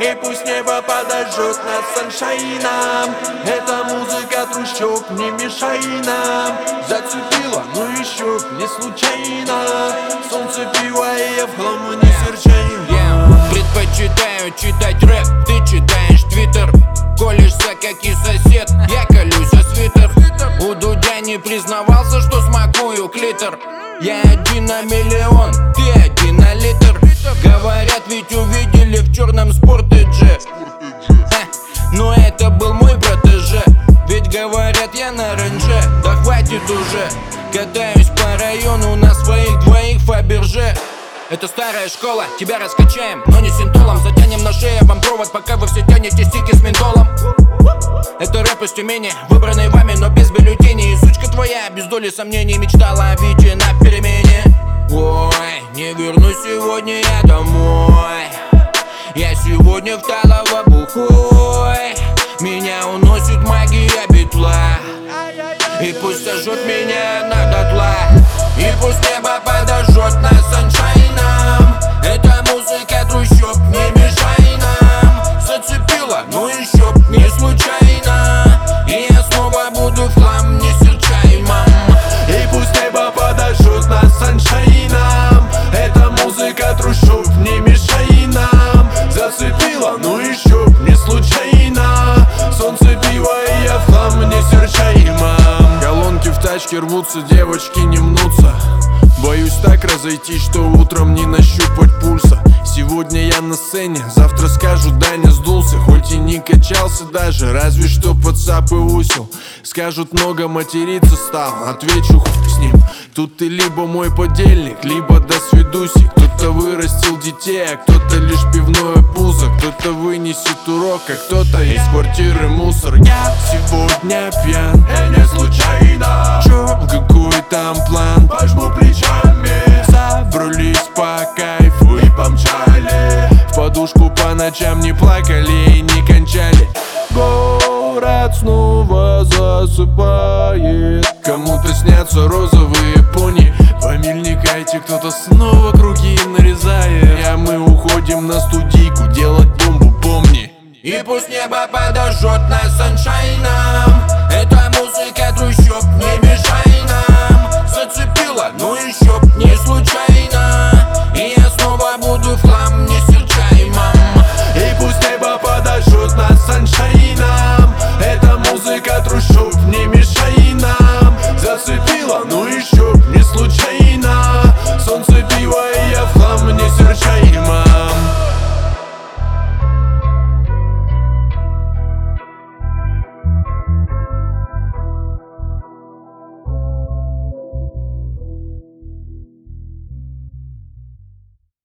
И пусть небо подожжет нас саншайном. Эта музыка трущоб, не мешай нам. Зацепила, но еще не случайно. Солнце пива и я в хламу не серчаем. Предпочитаю читать рэп, ты читаешь твиттер. Колешься, как и сосед, я колюсь о свитер. У Дудя не признавался, что смакую клитор. Я один на миллион, ты один на литр. Говорят, ведь увидели в черном спортэдже. Но это был мой протеже. Ведь говорят, я на ренже. Да хватит уже. Катаюсь по району на своих двоих Фаберже. Это старая школа, тебя раскачаем, но не синтолом. Затянем на шее вам провод, пока вы все тянете стики с ментолом. Это рэп из Тюмени, выбранный вами, но без бюллетеней. И сучка твоя, без доли сомнений, мечтала о Вите на перемене. Ой, не вернусь сегодня я домой. Я сегодня в Талово бухой. Меня уносит магия битла. И пусть сожжет меня на дотла. И пусть небо подожжет нас саншайном. Эта музыка трущоб, не мешай нам. Зацепила, но еще не случайно. И я снова буду в хлам, не серчай, мам. И пусть небо подожжет нас саншайном. Эта музыка трущоб, не мешай нам. Зацепила, но еще не случайно. Солнце пива и я в хлам, не серчай, мам. Колонки в тачке рвутся, девочки не мнутся. Боюсь так разойтись, что утром не нащупать пульса. Сегодня я на сцене, завтра скажут, Даня сдулся. Хоть и не качался даже, разве что под сап и усил. Скажут, много материться стал, отвечу, хуй с ним. Тут ты либо мой подельник, либо до свидуси. Кто-то вырастил детей, а кто-то лишь пивное пузо. Кто-то вынесет урок, а кто-то из квартиры мусор. Я сегодня пьян, не случайно. Чё, какой там план? Пожму плечами, забрались по кайфу и помчали. В подушку по ночам не плакали и не кончали. Город снова засыпает. Кому-то снятся розовые пони. Помельникайте, кто-то снова круги нарезает. А мы уходим на студийку делать бомбу, помни. И пусть небо подожжет нас саншайном. Эта музыка трущоб, не мешай